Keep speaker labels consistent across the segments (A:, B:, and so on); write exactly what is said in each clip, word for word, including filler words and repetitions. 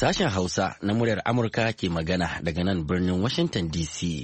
A: Sashen Hausa na muryar Amurka ke magana daga nan birnin Washington D C.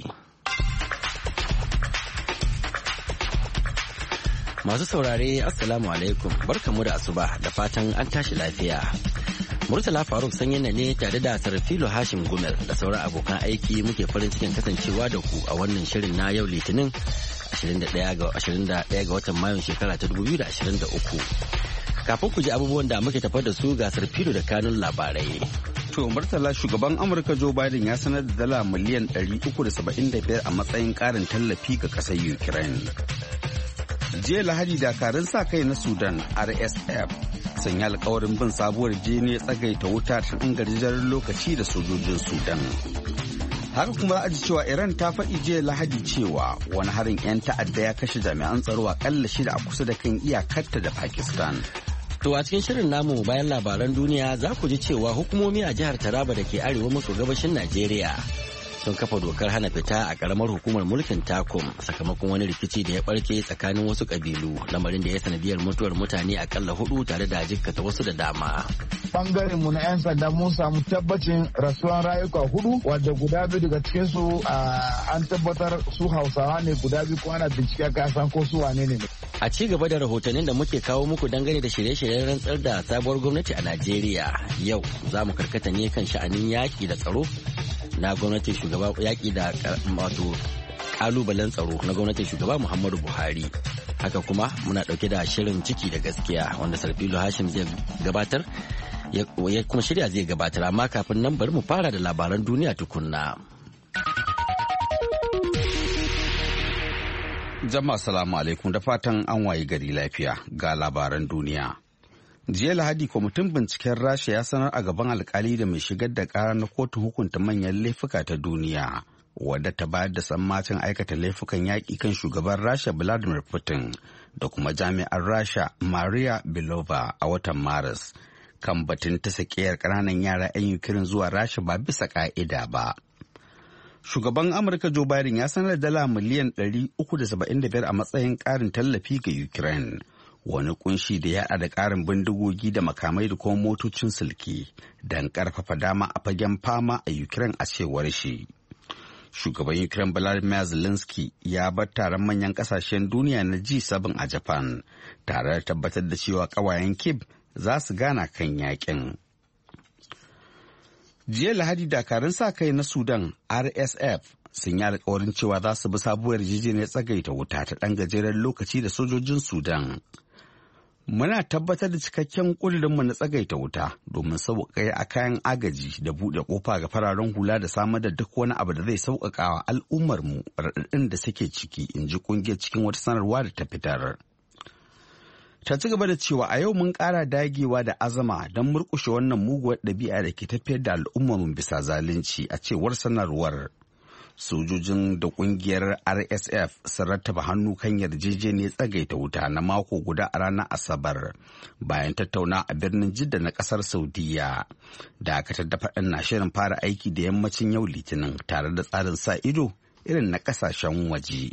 A: Masu saurare Assalamu alaikum, barkamu da asuba da fatan an tashi lafiya. Murtala Faruk Sanyina ne tare da Sarfilo Hashim Gumel da sauran abokan aiki muke farin cikin kasancewa da ku a wannan shirin na yau Litinin ashirin da ɗaya ga watan Mayun shekara ta dubu biyu da ashirin da uku. Kafin ku ji abubuwan da muke tafar da su ga Sarfilo da kanun labarai.
B: To Murtala, shugaban Amurka Joe Biden ya sanar da dala miliyan ɗari uku da saba'in da biyar a matsayin ƙarin tallafi ga ƙasar Ukraine. Jiya Lahadi dakarun sa kai na Sudan R S F sun yi alkawarin bin sabuwar jini tsagaita wuta ta ɗan gajeren lokaci da sojojin Sudan. Haka kuma a ji cewa Iran ta faɗi jiya Lahadi cewa wani harin 'yan ta'adda ya kashe jami'an tsaro aƙalla shida a kusa da kan iyakarta da Pakistan.
A: To a cikin shirin namu bayan labaran duniya za ku ji cewa hukumomi a jihar Taraba da ke arewa maso gabashin Najeriya sun kafa dokar hana fita a karamar hukumar mulkin Takum sakamakon wani rikici da ya barke tsakanin wasu kabilu, lamarin da ya sanadiyar mutuwar mutane akalla hudu tare da jikkata wasu da dama.
C: Bangaren mu na 'yan sanda mun samu tabbacin rasuwan rayuka hudu wadda guda biyu daga cikin su an tabbatar su Hausawa ne, guda biyu kuma ana bincike ka san ko su wane ne.
A: A ci gaba da rahotannin da muke kawo muku dangane da shirye-shiryen rantsar da sabuwar gwamnati a Najeriya, yau za mu karkata ne kan sha'anin yaƙi da tsaro na gwamnatin shugaba yaƙi da wato kalubalen tsaro na gwamnatin shugaba Muhammadu Buhari. Haka kuma muna ɗauke da shirin ciki da gaskiya wanda Sarfilo Hashim zai gabatar ya kuma shirya zai gabatar, amma kafin nan bari mu fara da labaran duniya tukunna.
B: Jama'a salamu alaikum da fatan an wayi gari lafiya ga labaran duniya. Jiya Lahadi kwamitin binciken Rasha ya sanar a gaban alkali da mai shigar da kara na kotun hukunta manyan laifuka ta duniya wadda ta bayar da sammacin aikata laifukan yaƙi kan shugaban Rasha Vladimir Putin da kuma jami'ar Rasha Maria Belova a watan Maris kan batun ta sakiyar ƙananan yara 'yan Ukraine zuwa Rasha ba bisa ƙa'ida ba. Shugaban Amurka Joe Biden ya sanar da dala miliyan ɗari uku da saba'in da biyar a matsayin ƙarin tallafi ga Ukraine. Wani kunshi da ya da ƙarin bindigogi da makamai da kuma motocin silki don ƙarfafa dama a fagen fama a Ukraine a cewar shi. Shugaban Ukraine Volodymyr Zelensky ya bar taron manyan ƙasashen duniya na G seven a Japan tare da tabbatar da cewa ƙawayen Kyiv za su gana kan yakin. Jiya Lahadi dakarun sa kai na Sudan R S F sun yi alkawarin cewa za su bi sabuwar yarjejeniyar tsagaita wuta ta ɗan gajeren lokaci da sojojin Sudan. Muna tabbatar da cikakken ƙudurinmu na tsagaita wuta domin sauƙaƙa a kayan agaji da buɗe ƙofa ga fararen hula da samar da duk wani abu da zai sauƙaƙa wa al'ummarmu raɗaɗin da suke ciki, in ji ƙungiyar cikin wata sanarwa da ta fitar. Ta ci gaba da cewa a yau mun ƙara dagewa da azama don murƙushe wannan muguwar ɗabi'a da ke tafiyar da al'ummarmu bisa zalunci, a cewar sanarwar. Sojojin da kungiyar R S F sun rattaba hannu kan yarjejeniyar tsagaita wuta na mako guda a ranar Asabar bayan tattauna a birnin Jidda na kasar Saudiya. Dakatar da faɗin na shirin fara aiki da yammacin yau Litinin tare da tsarin sa ido irin na ƙasashen waje.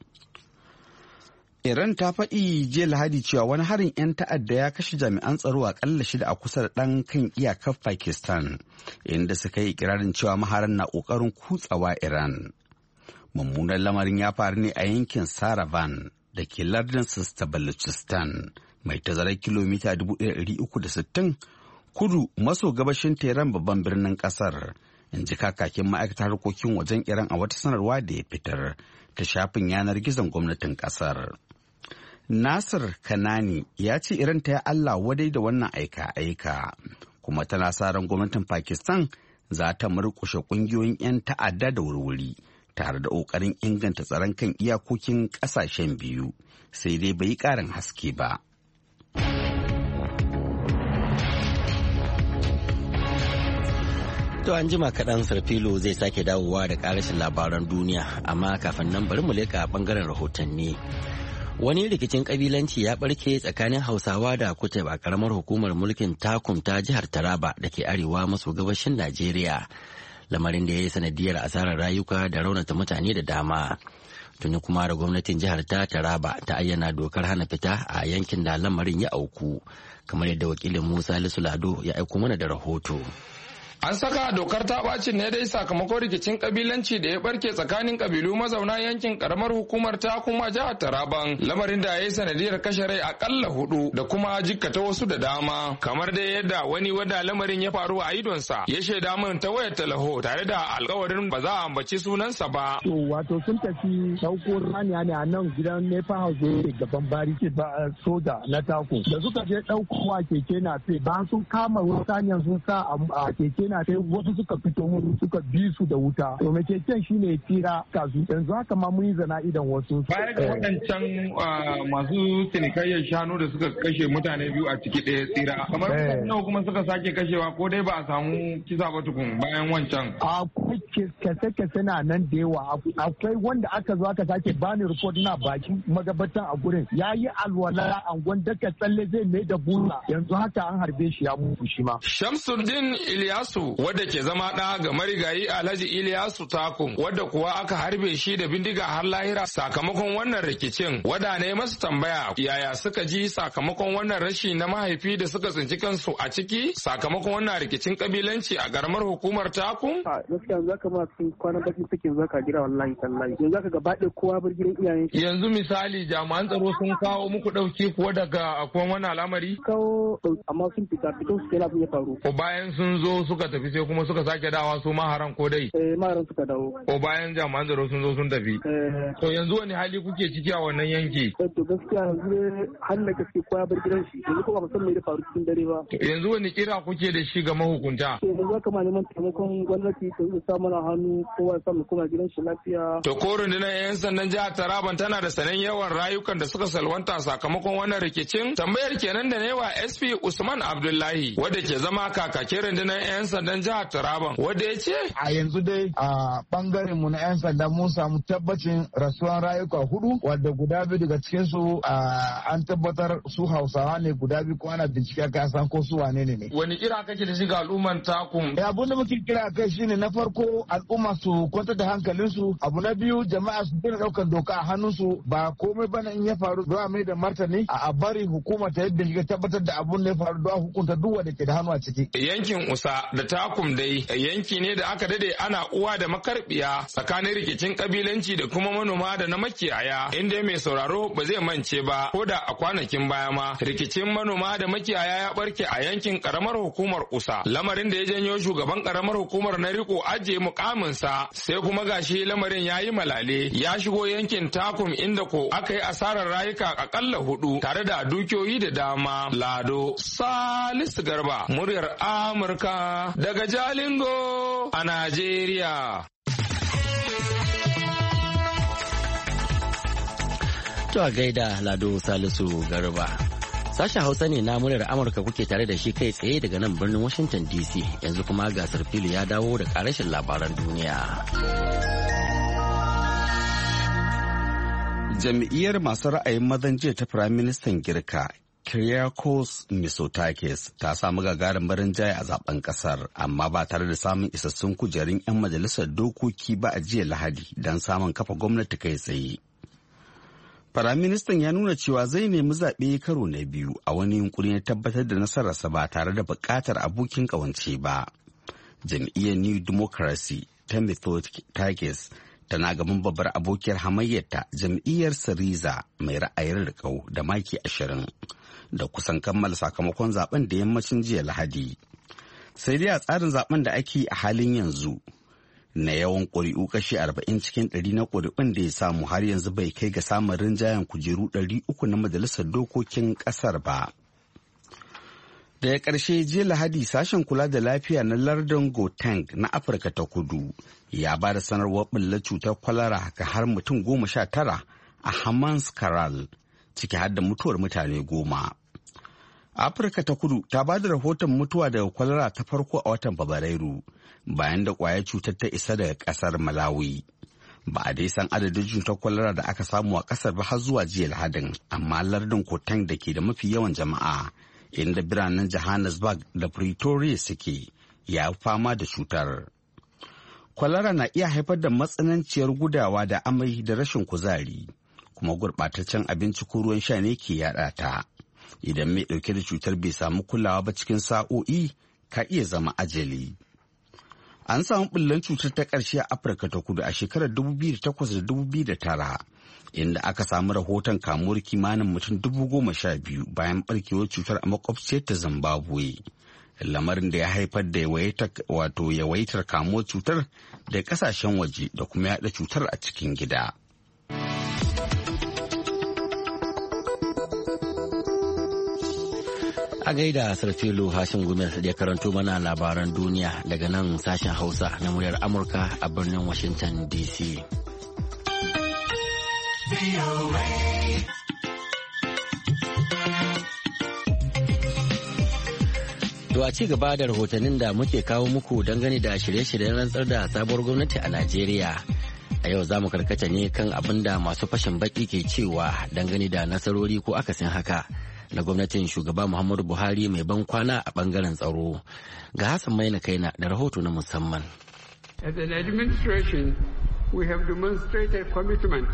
B: Iran ta faɗi jiya Lahadi cewa wani harin 'yan ta'adda ya kashe jami'an tsaro a ƙalla shida a kusa da ɗan kan iyakar Pakistan, inda suka yi ikirarin cewa maharan na ƙoƙarin kutsawa Iran. Mummunan lamarin ya faru ne a yankin Saravan da ke lardin Balochistan mai tazarar kilomita dubu ɗaya da ɗari uku da sittin kudu maso gabashin Tehran, babban birnin ƙasar, in ji kakakin ma'aikatar harkokin wajen Iran a wata sanarwa da ya fitar ta shafin yanar gizon gwamnatin ƙasar. Nasir Kanani ya ce Iran ta yi Allah wadai da wannan aika-aika, kuma tana sa ran gwamnatin Pakistan za ta murƙushe ƙungiyoyin 'yan ta'adda da wurwuri tare da ƙoƙarin inganta tsaron kan iyakokin ƙasashen biyu, sai dai bai yi ƙarin haske ba.
A: To an jima kaɗan Sarfilo zai sake dawowa da ƙarashin labaran duniya, amma kafin nan bari mu leƙa ɓangaren rahotanni. Wani rikicin kabilanci ya barke tsakanin Hausawa da Kuteb a karamar hukumar mulkin Takum ta jihar Taraba da ke arewa maso gabashin Najeriya. Lamarin da ya yi sanadiyar asarar rayuka da raunata mutane da dama. Tuni kuma da gwamnatin jihar ta Taraba ta ayyana dokar hana fita a yankin da lamarin ya auku, kamar yadda wakilin Musa Lisu Lado ya aiko mana da rahoto.
D: An saka dokar ta bacin ne dai sakamakon rikicin kabilanci da ya barke tsakanin kabilu mazauna yankin karamar hukumar ta kuma jihar Taraban, lamarin da ya yi sanadiyar kashe rai akalla hudu da kuma jikkata wasu da dama. Kamar dai yadda wani wanda lamarin ya faru a idonsa ya shaida min ta wayar talaho tare da alkawarin ba za a ambaci sunansa ba.
E: To wato sun tafi sauko raniya ne a nan gidan Nepa House da gaban bariki ba soja na Tako. Da suka je ɗaukowa keke na fe ba sun kama wata hanyar sun sa a keke na fe wasu suka fito musu suka bi su da wuta. To mai keken shine ya tira kasu yanzu haka ma mun yi zana idan wasu.
D: Baya ga waɗancan masu cinikayyar shanu da suka kashe mutane biyu a ciki ɗaya tsira. Kamar nawa kuma suka sake kashewa ko dai ba a samu kisa ba tukun bayan wancan.
E: Akwai kese-kese na nan da yawa. Akwai wanda aka zo aka sake bani report na baki magabatan a gurin. Ya yi alwala a gwanda ka tsalle zai mai da bula. Yanzu haka an harbe shi ya mutu shi ma.
D: Shamsuddin Iliyasu wadda ke zama ɗa ga marigayi Alhaji Iliyasu Takum wadda kuwa aka harbe shi da bindiga har lahira sakamakon wannan rikicin. Wada ne masu tambaya yaya suka ji sakamakon wannan rashi na mahaifi da suka tsinci kansu a ciki sakamakon wannan rikicin kabilanci a garamar hukumar Takum.
F: Gaskiya za ka ma sun kwana baki suke za ka jira wallahi tallahi. Yanzu za ka gaba ɗaya kowa bar gidan iyayen.
D: Yanzu misali jami'an tsaro sun kawo muku ɗauki kuwa daga akwai wani al'amari?
F: Kawo amma sun fita fito su kenan ya faru.
D: Ko bayan sun zo suka tafi sai kuma suka sake dawa su maharan ko dai?
F: Eh maharan suka dawo.
D: Ko bayan jami'an tsaro sun zo sun tafi?
F: Eh.
D: To yanzu wani hali kuke ciki a wannan yanki?
F: Eh to gaskiya yanzu har da gaske kowa bar gidan shi. Yanzu kuma ba san me da faru cikin dare ba.
D: Yanzu wani kira kuke da shi ga mahukunta?
F: Eh yanzu haka ma neman taimakon gwamnati ta zo sa mana hannu kowa ya samu kuma gidan shi lafiya.
D: To ko rundunar 'yan sandan jihar Taraban tana da sanin yawan rayukan da suka salwanta sakamakon wannan rikicin? Tambayar kenan da ne wa S P Usman Abdullahi wadda ke zama kakakin rundunar 'yan sandan jihar Taraban wadda ya ce
C: a yanzu dai a bangaren mu na 'yan sanda mun samu tabbacin rasuwan rayuka hudu wadda guda biyu daga cikin su an tabbatar su Hausawa ne, guda biyu kuma ana bincike ka san ko su wane ne.
D: Wani kira kake da shi ga al'umman Takum?
C: Eh abun da muke kira kai shine na farko al'umma su kwantar da hankalin su, abu na biyu jama'a su dena daukar doka a hannun su, ba komai bana in ya faru za mai da martani a bari hukuma ta yadda shiga tabbatar da abun da ya faru don hukunta duk wanda ke da hannu a ciki.
D: Yankin Usa da Takum dai yanki ne da aka dade ana uwa da makarbiya tsakanin rikicin kabilanci da kuma manoma da na makiyaya, inda mai sauraro ba zai mance ba ko da a kwanakin baya ma rikicin manoma da makiyaya ya barke a yankin karamar hukumar Usa, lamarin da ya janyo shugaban karamar hukumar na riko ajiye mukaminsa, sai kuma gashi lamarin ya yi malale ya shigo yankin Takum inda ko aka yi asarar rayuka akalla hudu tare da dukiyoyi da dama. Lado Salisu Garba, muryar Amurka daga Jalingo a Najeriya.
A: To a gaida Lado Salisu Garba. Sashen Hausa ne na muryar Amurka kuke tare da shi kai tsaye daga nan birnin Washington D C. Yanzu kuma gasar fili ya dawo da karashin labaran duniya.
B: Jam'iyyar masu ra'ayin mazan jiya ta Firaministan Girka Kyriakos Mitsotakis ta samu gagarin barin jaya a zaben kasar, amma ba tare da samun isassun kujerun 'yan majalisar dokoki ba a jiya Lahadi don samun kafa gwamnati kai tsaye. Firaministan ya nuna cewa zai nemi zaɓe karo na biyu a wani yunkuri na tabbatar da nasararsa ba tare da buƙatar abokin ƙawance ba. Jam'iyyar New Democracy ta Mitsotakis tana gaban babbar abokiyar hamayyarta jam'iyyar Syriza mai ra'ayin riƙau da maki ashirin da kusan kammala sakamakon zaben da yammacin jiya Lahadi. Sai dai a tsarin zaben da ake a halin yanzu na yawan ƙuri'u kashi arba'in cikin ɗari na ƙuri'un da ya samu har yanzu bai kai ga samun rinjayen kujeru ɗari uku na majalisar dokokin ƙasar ba. Daga ƙarshe jiya Lahadi sashen kula da lafiya na lardin Gauteng na Afirka ta Kudu ya ba da sanarwar ɓullar cutar kwalara ga har mutum goma sha tara a Hammanskraal, ciki har da mutuwar mutane goma. Afirka ta Kudu ta ba da rahoton mutuwa daga kwalara ta farko a watan Fabrairu bayan da ƙwayar cutar ta isa daga ƙasar Malawi. Ba a dai san adadin cutar kwalara da aka samu a ƙasar ba har zuwa jiya Lahadin, amma lardin Gauteng da ke da mafi yawan jama'a inda biranen Johannesburg da Pretoria suke ya fama da cutar. Kwalara na iya haifar da matsananciyar gudawa da amai da rashin kuzari, kuma gurɓataccen abinci ko ruwan sha ne ke yaɗa ta. Idan mai ɗauke da cutar bai samu kulawa ba cikin sa'o'i ka iya zama ajali. An samu ɓullan cutar ta ƙarshe a Afirka ta Kudu a shekarar dubu biyu da takwas da dubu biyu da tara, inda aka samu rahoton kamuwar kimanin mutum dubu goma sha biyu bayan ɓarkewar cutar a makwabciyar ta Zimbabwe. Lamarin da ya haifar da wato yawaitar kamuwar cutar da ƙasashen waje da kuma yaɗa cutar a cikin gida.
A: A gaida Sarfilo Hashim Gumel da ya karanto mana labaran duniya daga nan sashen Hausa na muryar Amurka a birnin Washington D C. To a ci gaba da rahotannin da muke kawo muku dangane da shirye-shiryen rantsar da sabuwar gwamnati a Najeriya. A yau za mu karkata ne kan abin da masu fashin baki ke cewa dangane da nasarori ko akasin haka na gwamnatin shugaba Muhammadu Buhari mai ban kwana a bangaren tsaro. Ga Hassan Maina Kaina da rahoto na musamman.
G: As an administration, we have demonstrated commitment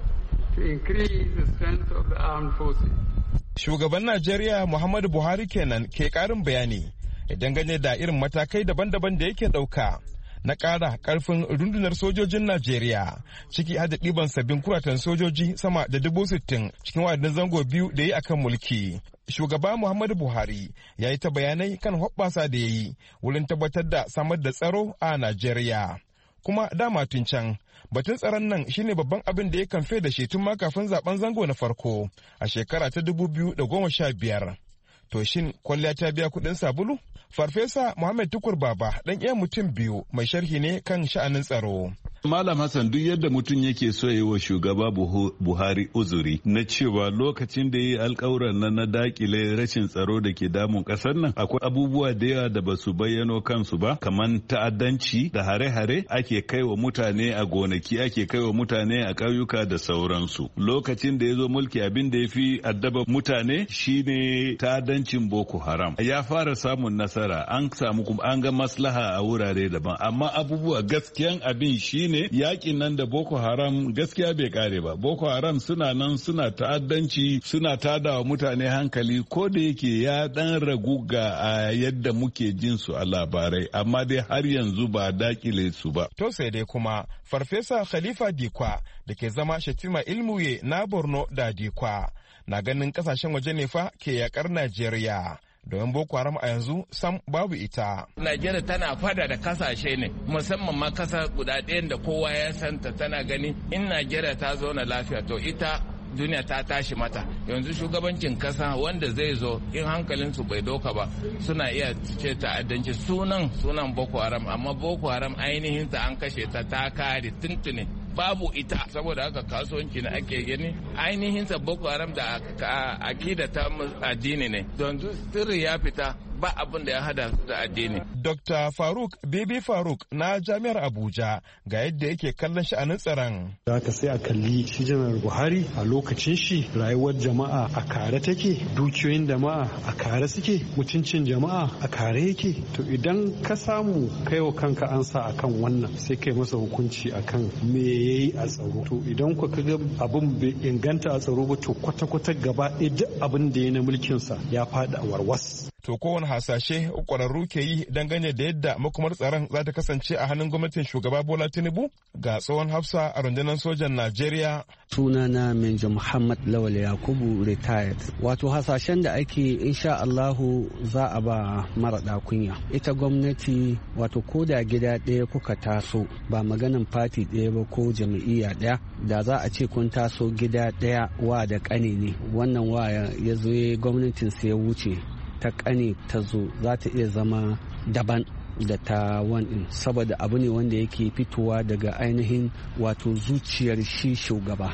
G: to increase the strength of the armed forces.
H: Shugaban Najeriya Muhammadu Buhari kenan ke karin bayani dangane da irin matakai daban-daban da yake ɗauka na ƙara ƙarfin rundunar sojojin Najeriya, ciki har da ɗiban sabbin kuratan sojoji sama da dubu sittin cikin wa'adin zango biyu da ya yi akan mulki. Shugaba Muhammadu Buhari ya yi ta bayanai kan hoɓɓasa da ya yi wurin tabbatar da samar da tsaro a Najeriya. Kuma dama tun can, batun tsaron nan shine babban abin da ya kamfe da shi tun ma kafin zaben zango na farko a shekara ta dubu biyu da goma sha biyar. To shin kwalliya ta biya kuɗin sabulu? Farfesa Muhammad Tukur Baba ɗan iya mutum biyu mai sharhi ne kan sha'anin tsaro.
I: Malam Hassan, duk yadda mutum yake so yi wa shugaba Buhari uzuri na cewa lokacin da ya yi alkawuran nan na dakile rashin tsaro da ke damun kasar nan, akwai abubuwa da yawa da ba su bayyano kansu ba, kamar ta'addanci da hare-hare ake kai wa mutane a gonaki, ake kai wa mutane a ƙauyuka da sauransu. Lokacin da ya zo mulki, abin da ya fi addaba mutane shine ta'addancin Boko Haram. Ya fara samun nasara, an samu kuma an ga maslaha a wurare daban, amma abubuwa gaskiyan abin shine yakin nan da Boko Haram gaskiya bai kare ba. Boko Haram suna nan suna ta'addanci, suna tada wa mutane hankali, ko da yake ya dan ragu ga a yadda muke jin su a labarai, amma dai har yanzu ba dakile su ba.
H: To sai dai kuma Farfesa Khalifa Dikwa da ke zama Shatima Ilmuye na Borno da Dikwa na ganin kasashen waje ne fa ke yakar Najeriya. Domin Boko Haram a yanzu sam babu ita.
J: Najeriya tana fada da kasashe ne, musamman ma kasa guda ɗayan da kowa ya santa, tana gani in Najeriya ta zauna lafiya to ita duniya ta tashi mata. Yanzu shugabancin kasa wanda zai zo in hankalinsu bai doka ba suna iya ce ta'addanci sunan sunan Boko Haram, amma Boko Haram ainihin ta an kashe ta ta kare tuntuni. Babu ita, saboda haka kasuwanci na ake gani ainihin sa Boko Haram da akida ta addini ne, don sirri ya fita ba abin da ya hada da addini.
H: Dokta Faruk Bibi Faruk na Jami'ar Abuja ga yadda yake kallon sha'anin tsaron.
K: Da ka sai a kalli shi Janar Buhari a lokacin shi rayuwar jama'a a kare take, dukiyoyin jama'a a kare suke, mutuncin jama'a a kare yake. To idan ka samu kaiwa kanka ansa akan wannan sai kai masa hukunci akan me yayi a tsaro. To idan ku kaga abin bai inganta a tsaro ba to kwata-kwata gaba ɗaya duk abin da ya na mulkinsa ya faɗi a warwas.
H: To kowane hasashe ƙwararru ke yi dangane da yadda makomar tsaron za ta kasance a hannun gwamnatin shugaba Bola Tinubu? Ga tsohon hafsa a rundunar sojan Najeriya.
L: Sunana Menja Muhammad Lawal Yakubu retired. Wato hasashen da ake insha Allahu za a ba mara kunya. Ita gwamnati wato ko da gida ɗaya kuka taso ba maganin fati ɗaya ba ko jam'iyya ɗaya, da za a ce kun taso gida ɗaya wa da ƙane ne, wannan wa ya zo gwamnatin sai ya wuce ta kane ta zo za ta iya zama daban da ta wani, saboda abu ne wanda yake fitowa daga ainihin wato zuciyar shi shugaba.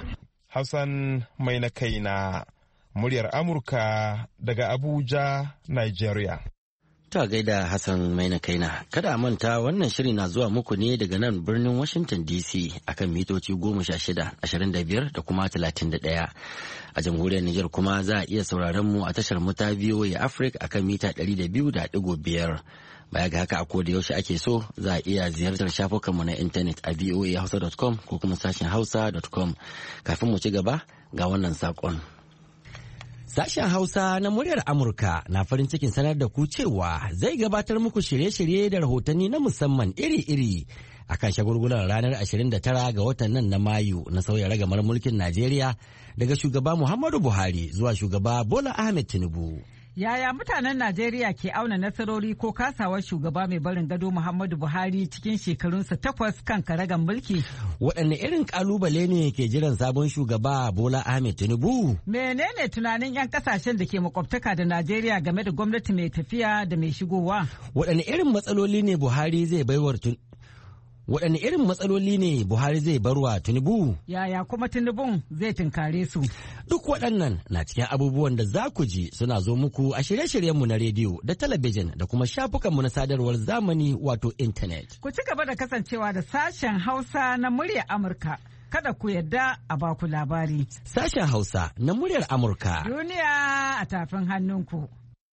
H: Hassan mai na kaina, muryar Amurka daga Abuja, Nigeria.
A: Ta gaida Hassan mai na kaina. Kada a manta wannan shiri na zuwa muku ne daga nan birnin Washington D C akan mitoci goma sha shida, ashirin da biyar da kuma talatin da ɗaya. A jamhuriyar Nijar kuma za a iya sauraron mu a tashar mu ta V O A Africa akan mita ɗari da biyu da ɗigo biyar. Baya ga haka a koda yaushe ake so za a iya ziyartar shafukanmu na intanet a voa hausa dot com ko kuma sashen hausa dot com. Kafin mu ci gaba ga wannan saƙon. Sashen Hausa na muryar Amurka na farin cikin sanar da ku cewa zai gabatar muku shirye-shirye da rahotanni na musamman iri-iri a kan shagulgulan ranar ashirin da tara ga watan nan na Mayu na sauya ragamar mulkin Najeriya daga shugaba Muhammadu Buhari zuwa shugaba Bola Ahmed Tinubu.
M: Yaya mutanen Najeriya ke auna nasarori ko kasawar shugaba mai barin gado Muhammadu Buhari cikin shekarunsa takwas kan karagan mulki?
A: Waɗanne irin ƙalubale ne ke jiran sabon shugaba Bola Ahmed Tinubu?
M: Menene tunanin 'yan kasashen da ke makwabtaka da Najeriya game da gwamnati mai tafiya da mai shigowa?
A: Waɗanne irin matsaloli ne Buhari zai baiwar waɗanne irin matsaloli ne Buhari zai barwa Tinubu?
M: Yaya kuma Tinubun zai tunkare su?
A: Duk waɗannan na cikin abubuwan da za ku ji suna zo muku a shirye-shiryenmu na rediyo da talabijin da kuma shafukanmu na sadarwar zamani wato intanet.
M: Ku ci gaba da kasancewa da sashen Hausa na muryar Amurka. Kada ku yarda a baku labari.
A: Sashen Hausa na muryar Amurka.
M: Duniya a tafin hannunku.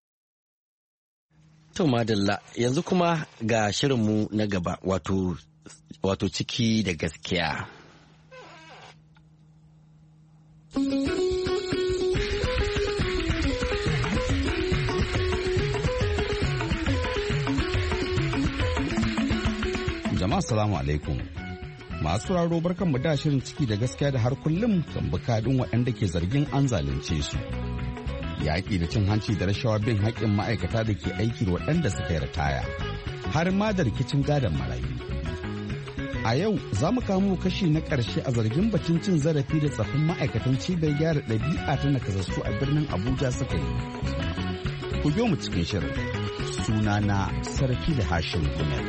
A: To madalla yanzu kuma ga shirinmu na gaba wato wato ciki da gaskiya.
B: Jama'a salamu alaikum. Masu sauraro barkanmu da shirin ciki da gaskiya da har kullum kan bukadin waɗanda ke zargin an zalunce su. Yaƙi da cin hanci da rashawa bin haƙƙin ma'aikata da ke aiki da waɗanda suka yi ritaya, har ma da rikicin gadon marayu. A yau za mu kamo kashi na ƙarshe a zargin batun cin zarafi da tsafin ma'aikatan cibiyar gyara ɗabi'a ta nakasassu a birnin Abuja suka yi. Ku biyo mu cikin shirin. Sunana Sarki da Hashim Gumel.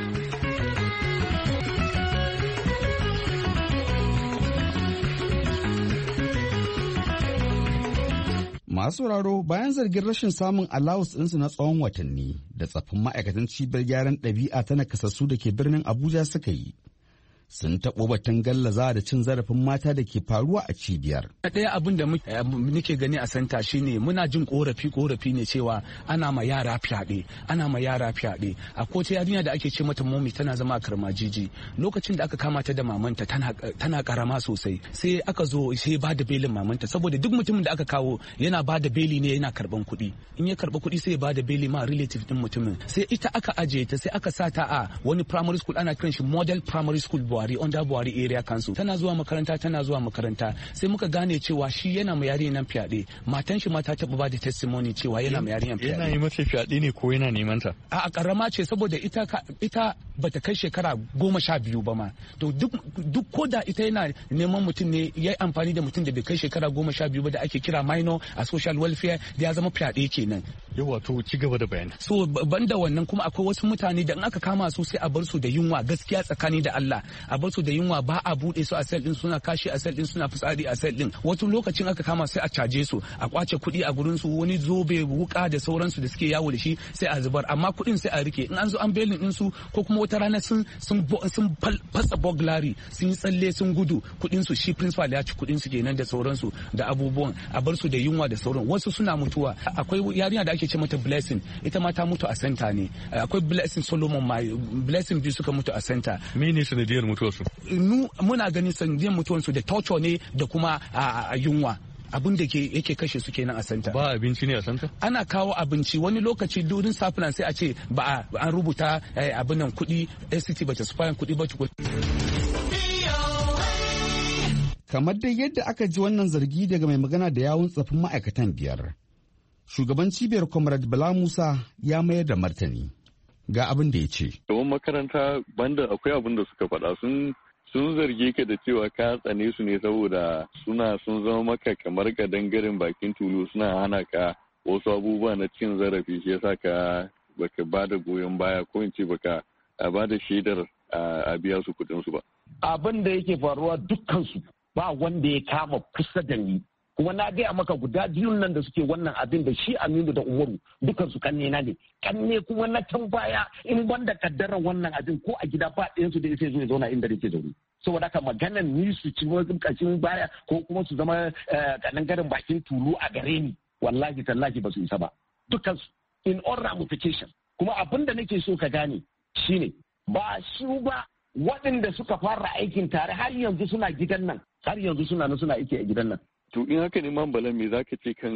B: Masu sauraro bayan zargin rashin samun alawus ɗinsu na tsawon watanni da tsaffin ma'aikatan cibiyar gyaran ɗabi'a ta nakasassu da ke birnin Abuja suka yi. Sun taɓo batun gallaza da cin zarafin mata da ke faruwa a cibiyar.
N: Ɗaya abin da muke gani a santa shine muna jin korafi korafi ne cewa ana ma yara fyaɗe ana ma yara fyaɗe a kowace yarinya da ake ce mata momi tana zama a karmajiji lokacin da aka kama ta da mamanta tana karama sosai sai aka zo sai ba da belin mamanta saboda duk mutumin da aka kawo yana ba da beli ne yana karban kuɗi in ya karba kuɗi sai ya ba da beli ma relative din mutumin sai ita aka ajiye ta sai aka sa ta a wani primary school ana kiran shi model primary school Buhari under Buhari area council tana zuwa makaranta tana zuwa makaranta sai muka gane cewa shi yana ma yarinya nan fyaɗe matan shi ma ta taɓa ba da testimony cewa yana ma yarinya fyaɗe
K: yana yi mata fyaɗe ne ko yana neman ta
N: a karama ce saboda ita ita bata kai shekara goma sha biyu ba ma to duk duk ko da ita yana neman mutum ne yayi amfani da mutum da bai kai shekara goma sha biyu ba da ake kira minor a social welfare da ya zama fyaɗe kenan
K: yawa to ci gaba da bayani
N: so banda wannan kuma akwai wasu mutane da in aka kama su sai a bar su da yunwa gaskiya tsakani da Allah a bar su da yunwa ba a bude su a sel din suna kashi a sel din suna fitsari a sel din wato lokacin aka kama sai a caje su a kwace kuɗi a gurin su wani zobe wuka da sauransu da suke yawo da shi sai a zubar amma kuɗin sai a rike in an zo an belin din su ko kuma wata rana sun sun sun fasa burglary sun yi tsalle sun gudu kuɗin su shi principal ya ci kuɗin su kenan da sauransu da abubuwan a bar su da yunwa da sauran wasu suna mutuwa akwai yarinya da ake ce mata blessing ita ma ta mutu a center ne akwai blessing Solomon ma blessing biyu suka mutu a center
K: mene sanadiyar mutuwar su
N: muna ganin sanadiyar mutuwar su da torture ne da kuma a yunwa abin da ke yake kashe su kenan a santa
K: ba abinci ne a santa
N: ana kawo abinci wani lokaci durin safina sai a ce ba an rubuta abin nan kuɗi S C T bata su fayan kuɗi ba tukun
B: kamar dai yadda aka ji wannan zargi daga mai magana da yawun tsafin ma'aikatan biyar shugaban cibiyar comrade Bala Musa ya mayar da martani ga abin da ya ce
O: gaban makaranta banda akwai abin da suka faɗa sun sun zarge ka da cewa ka tsane su ne saboda suna sun zama maka kamar ka dangaren bakin tulu suna hana ka wasu abubuwa na cin zarafi shi yasa ka baka ba da goyon baya ko in ce baka ba da shaidar a biya su kudin su ba
P: abin da yake faruwa dukkan su ba wanda ya kama kusa da ni kuma na gaya maka guda biyun nan da suke wannan abin da shi Aminu da Umaru dukan su kanne na ne kanne kuma na can baya in banda kaddarar wannan abin ko a gida ba ɗayan su da yake zo ya zauna inda nake zaune saboda haka maganar ni su ci wani kashin baya ko kuma su zama kanan garin bakin tulu a gare ni wallahi tallahi ba su isa ba dukan su in all ramification kuma abin da nake so ka gane shine ba su ba waɗanda suka fara aikin tare har yanzu suna gidan nan har yanzu suna nan suna aiki a gidan nan
O: to in haka ne man bala me zaka ce kan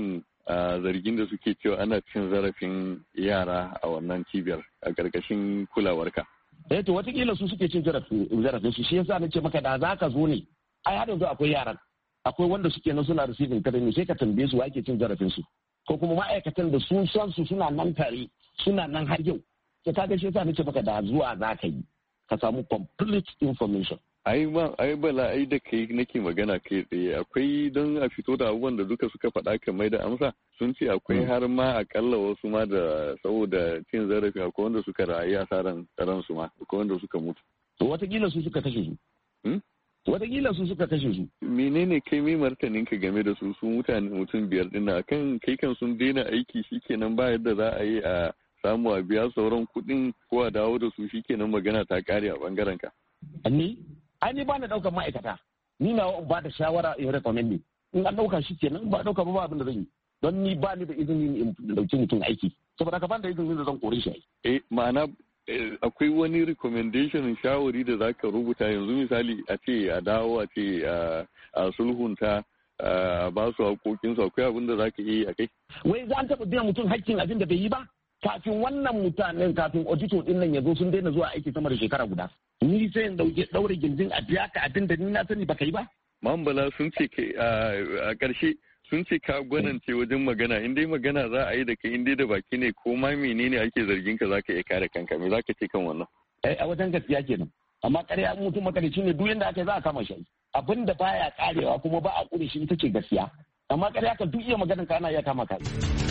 O: zargin da suke cewa ana cin zarafin yara a wannan cibiyar a ƙarƙashin kulawarka.
P: Eh to watakila su suke cin zarafin su shi yasa nace maka da za ka zo ne ai har yanzu akwai yaran akwai wanda suke nan suna receiving kadai sai ka tambaye su wa ake cin zarafin su ko kuma ma'aikatan da sun san su suna nan tare suna nan har yau sai ka ga shi yasa nace maka da zuwa za ka yi ka samu complete information.
O: ai ma ai bala ai da kai nake magana kai tsaye akwai don a fito da abubuwan da duka suka faɗa kan mai da amsa sun ce akwai har ma akalla wasu ma da saboda cin zarafi akwai wanda suka rayu asaran tsaron su ma akwai wanda suka mutu.
P: To watakila su suka kashe su. Watakila su suka kashe su.
O: Menene kai mai martanin ka game da su su mutane mutum biyar din nan akan kai kan sun daina aiki shikenan ba yadda za a yi a samu a biya sauran kuɗin ko a dawo da su shikenan magana ta kare a bangaren ka.
P: Ni ai ni ba na daukar ma'aikata ni na ba da shawara in recommend in an dauka shi kenan ba dauka ba abin da zan yi don ni ba ni da izini in dauki mutum aiki saboda ka ban da izini da zan kore shi.
O: Eh ma'ana akwai wani recommendation shawari da zaka rubuta yanzu misali a ce a dawo a ce a sulhunta a ba su haƙoƙinsu akwai abin da zaka yi a kai.
P: Wai za an taɓa biyan mutum haƙƙin abin da bai yi ba kafin wannan mutanen kafin auditor din nan ya zo sun daina zuwa aiki sama da shekara guda. Ni sai in dauke daure gindin a biya ka abin da ni na sani baka yi ba.
O: Mambala sun ce a ƙarshe sun ce ka gwanance wajen magana in dai magana za a yi da kai in dai da baki ne ko ma menene ake zargin ka zaka iya kare kanka me zaka ce kan wannan.
P: A wajen gaskiya kenan amma ƙarya mutum makarici ne duk yanda aka yi za a kama shi abin da baya karewa kuma ba a kure shi ita ce gaskiya amma ƙarya ka duk iya maganar ka ana iya kama ka.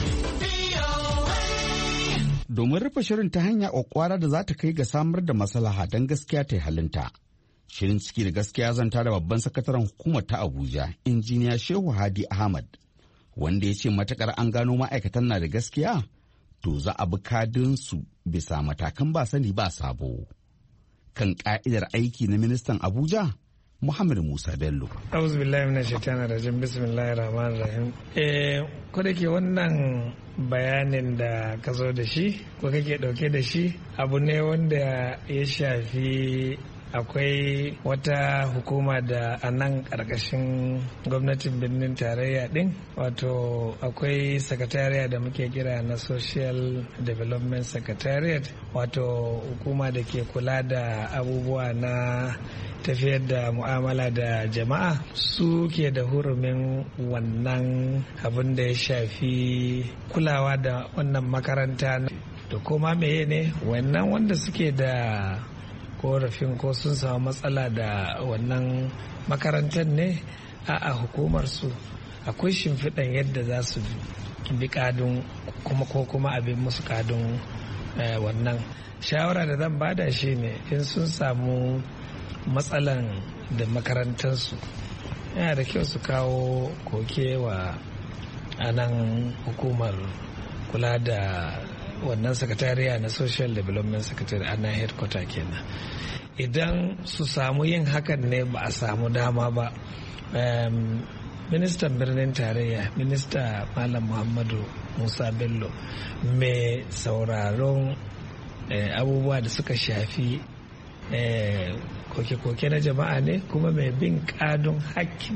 B: Domin rufe shirin ta hanya kwakwara da za ta kai ga samar da maslaha don gaskiya ta yi halinta. Shirin ciki da gaskiya zanta da babban sakataren hukumar ta Abuja, injiniya Shehu Hadi Ahmad, wanda ya ce matakar an gano ma'aikatan na da gaskiya, to za a bi kadinsu bisa matakan ba sani ba sabo. Kan ka'idar aiki na ministan Abuja, Muhammad Musa Bello.
Q: Auzu billahi minash shaitanir rajim. Bismillahir rahmanir rahim. Eh ko da ke wannan bayanin da ka zo da shi ko kake dauke da shi abu ne wanda ya shafi akwai wata hukuma da a nan karkashin gwamnatin birnin tarayya din wato akwai sakatariya da muke kira na social development secretariat wato hukuma da ke kula da abubuwa na tafiyar da mu'amala da jama'a su ke da hurumin wannan abin da ya shafi kulawa da wannan makaranta da kuma meye ne wannan wanda suke da korafin ko sun samu matsala da wannan makarantar ne a hukumar su akwai shimfiɗan yadda za su bi kadun kuma ko kuma abin musu kadun wannan shawara da zan bada shi ne in sun samu matsalan da makarantarsu yana da kyau su kawo koke wa anan hukumar kula da wannan sakatariya na social development secretary a nan headquarter kenan idan su samu yin hakan ne ba a samu dama ba ministan birnin tarayya minista malam muhammadu musa bello mai sauraron abubuwa da suka shafi koke-koke na jama'a ne kuma mai bin kadun hakkin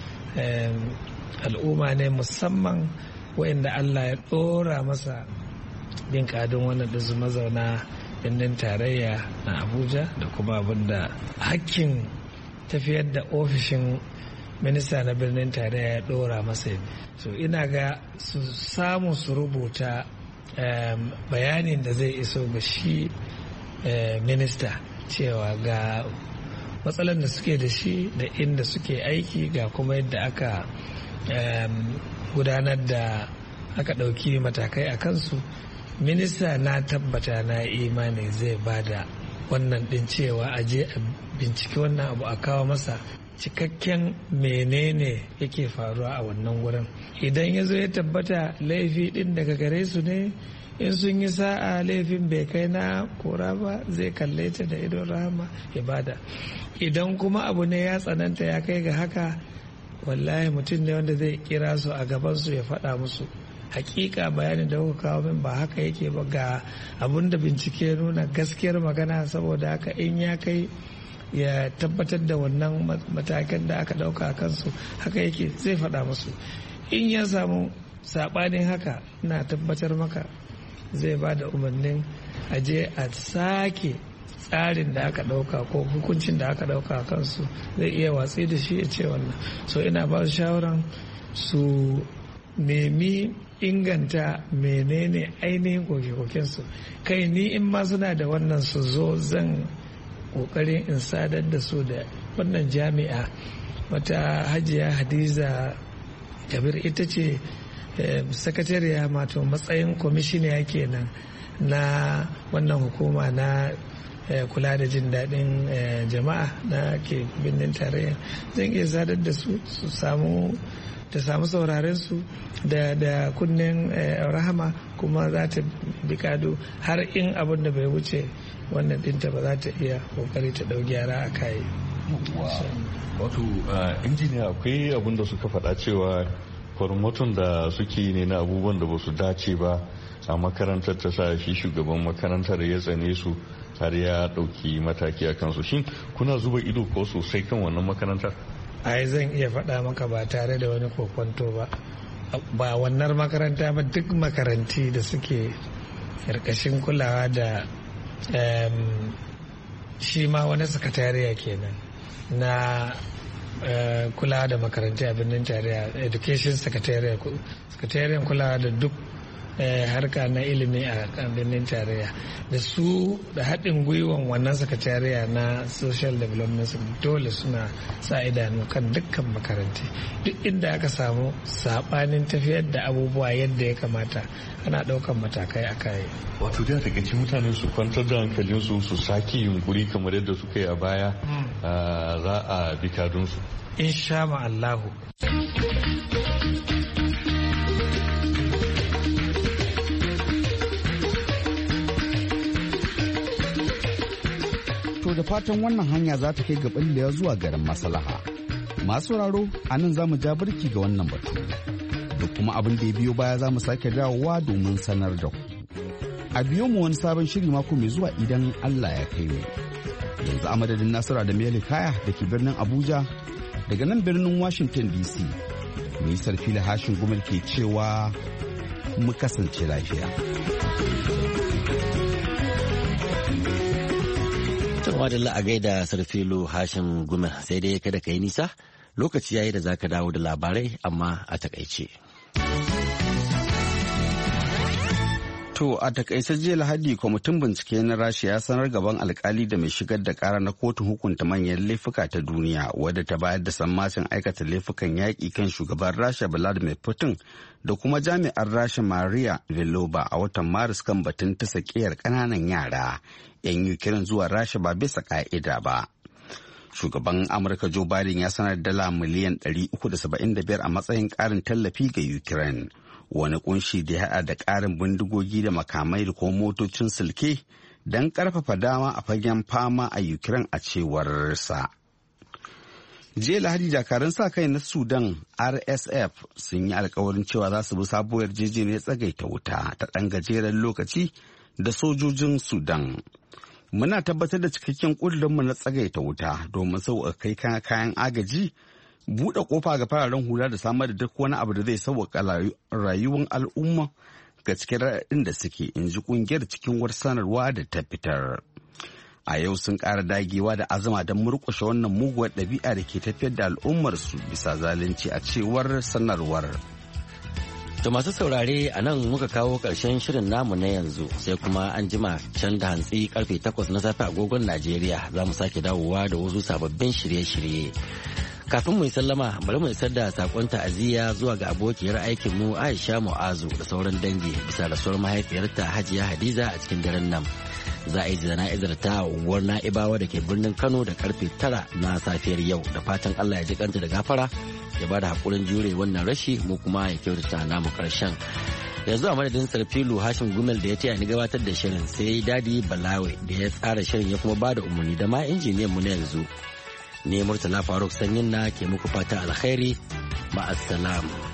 Q: al'umma ne musamman wa'inda Allah ya ɗora masa bin kadun wannan ɗinsu mazauna birnin tarayya na Abuja da kuma abinda hakkin tafiyar da ofishin minista na birnin tarayya ya ɗora masa. So ina ga su samu su rubuta bayanin da zai iso ga shi minista cewa ga matsalar da suke da shi da inda suke aiki ga kuma yadda aka gudanar da aka ɗauki matakai a kansu. Minista na tabbata na imani zai bada wannan ɗin cewa a je a binciki wannan abu a kawo masa cikakken menene yake faruwa a wannan wurin. Idan ya zo ya tabbata laifi ɗin daga gare su ne in sun yi sa'a laifin bai kai na kora ba zai kalle ta da idon rahama ya bada. Idan kuma abu ne ya tsananta ya kai ga haka wallahi mutum ne wanda zai kira su a gabansu ya faɗa musu hakika bayanin da kuka kawo min ba haka yake ba ga abun da bincike nuna gaskiyar magana saboda haka in ya kai ya tabbatar da wannan matakan da aka ɗauka a kansu haka yake zai faɗa musu. In ya samu saɓanin haka na tabbatar maka zai ba da umarnin aje a sake tsarin da aka ɗauka ko hukuncin da aka ɗauka a kansu, zai iya watsi da shi ya ce wannan. So ina ba su shawaran su nemi inganta menene ainihin koke-kokensu. Kai ni in ma suna da wannan su zo, zan kokarin in sadar da su da wannan jami'a. Wata Hajiya Hadiza Kabir ita ce eh, sakatariya mato matsayin kwamishiniya kenan na wannan hukuma na eh, kula da jin daɗin eh, jama'a na ke birnin tarayya. Zan iya sadar da su su samu ta samu sauraren su da da kunnen rahama, kuma za ta bi kado har in abin da bai wuce wannan dinta ba za ta iya kokari ta dau gyara a kai.
R: Wato injiniya, akwai abin da suka faɗa cewa farmaton da suke ne na abubuwan da ba su dace ba a makarantar, ta sa shi shugaban makarantar ya tsane su har ya ɗauki mataki a kansu. Shin kuna zuba ido ko sosai kan wannan makarantar?
Q: Ai zan iya faɗa maka ba tare da wani kokwanto ba, ba wannan makaranta ba, duk makaranti da suke karkashin kulawa da shi ma wani sakatariya kenan na kulawa da makaranti a birnin tarayya, education secretariat, sakatariyan kulawa da duk harka na ilimi a birnin tarayya, da su da haɗin gwiwan wannan sakatariya na social development dole suna sa idanu kan dukkan makaranti. Duk inda aka samu saɓanin tafiyar da abubuwa yadda ya kamata, ana ɗaukan matakai a kai.
R: Wato da takaici mutane su kwantar da hankalinsu, su sake yunkuri kamar yadda suka yi a baya, za a bi kadunsu.
Q: Insha Allahu.
B: To da fatan wannan hanya za ta kai ga ɓallewa zuwa garin maslaha. Masu sauraro, a nan za mu ja birki ga wannan batu. Da kuma abin da ya biyo baya za mu sake dawowa domin sanar da ku. A biyo mu wani sabon shiri mako mai zuwa idan Allah ya kai mu. Yanzu a madadin Nasira da Mele Kaya da ke birnin Abuja, daga nan birnin Washington D C. Nisar fili hashin gumel ke cewa mu kasance lafiya.
A: Tun da a gaida Sarfilu Hashim Gumel, sai dai kada ka yi nisa, lokaci yayi da za ka dawo da labarai amma a takaice.
B: To a takaice jiya Lahadi, kwamitin bincike na Rasha ya sanar gaban alkali da mai shigar da kara na kotun hukunta manyan laifuka ta duniya, wadda ta bayar da sammacin aikata laifukan yaƙi kan shugaban Rasha Vladimir Putin da kuma jami'ar Rasha Maria Velova a watan Maris kan batun ta sakiyar ƙananan yara 'yan Ukraine zuwa Rasha ba bisa ƙa'ida ba. Shugaban Amurka Joe Biden ya sanar dala miliyan ɗari uku da saba'in da biyar a matsayin ƙarin tallafi ga Ukraine. Wani kunshi da ya haɗa da ƙarin bindigogi da makamai da kuma motocin silke don ƙarfafa dama a fagen fama a Ukraine a cewar sa. Jiya Lahadi, dakarun sa kai na Sudan R S F sun yi alkawarin cewa za su bi sabuwar yarjejeniyar tsagaita wuta ta ɗan gajeren lokaci da sojojin Sudan. Muna tabbatar da cikakken ƙudurinmu na tsagaita wuta domin sauƙaƙa kai kayan agaji, buɗe ƙofa ga fararen hula da samar da duk wani abu da zai sauƙaƙa rayuwar al'umma ga cikin raɗaɗin da suke, in ji ƙungiyar cikin wata sanarwa da ta fitar. A yau sun ƙara dagewa da azama don murƙushe wannan muguwar ɗabi'a da ke tafiyar da al'ummarsu bisa zalunci, a cewar sanarwar.
A: To masu saurare, a nan muka kawo ƙarshen shirin namu na yanzu, sai kuma an jima can da hantsi karfe takwas na safe agogon Najeriya za mu sake dawowa da wasu sababbin shirye-shirye. Kafin mu yi sallama, bari mu isar da sakon ta'aziyya zuwa ga abokiyar aikin mu Aisha Mu'azu da sauran dangi bisa rasuwar mahaifiyarta Hajiya Hadiza a cikin daren nan. Za a yi jana'izar ta a unguwar Na'ibawa da ke birnin Kano da karfe tara na safiyar yau, da fatan Allah ya ji kanta da gafara, ya bada hakurin jure wannan rashi, mu kuma ya kyautata namu karshen. Yanzu a madadin Sarfilu Hashim Gumel da ya taya ni gabatar da shirin, sai Dadi Balawe da ya tsara shirin ya kuma bada umarni, da ma injiniyan mu na yanzu. Ne Murtala Faruk Sanyin na ke muku fata alkhairi, ma'assalam.